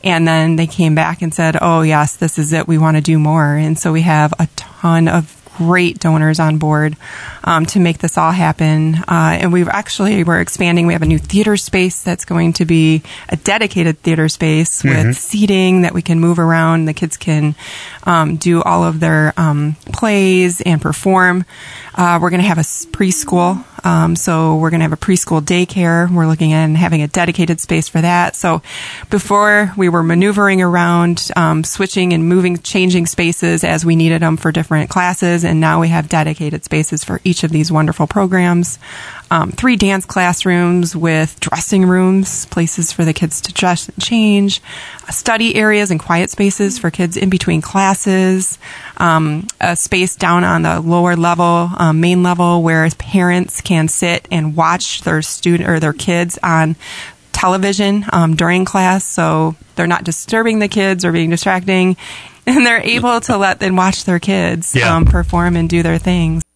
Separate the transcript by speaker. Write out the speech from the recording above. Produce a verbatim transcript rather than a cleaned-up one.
Speaker 1: And then they came back and said, oh, yes, this is it. We want to do more. And so we have a ton of great donors on board um, to make this all happen. Uh, and we've actually, we're expanding. We have a new theater space that's going to be a dedicated theater space mm-hmm. with seating that we can move around. The kids can um, do all of their um, plays and perform. Uh, we're going to have a preschool. Um, so we're going to have a preschool daycare. We're looking at having a dedicated space for that. So before we were maneuvering around, um, switching and moving, changing spaces as we needed them for different classes. And now we have dedicated spaces for each of these wonderful programs. Um, three dance classrooms with dressing rooms, places for the kids to dress and change, study areas and quiet spaces for kids in between classes, um, a space down on the lower level, um, main level, where parents can sit and watch their student or their kids on television um, during class, so they're not disturbing the kids or being distracting, and they're able to let them watch their kids yeah. um, perform and do their things.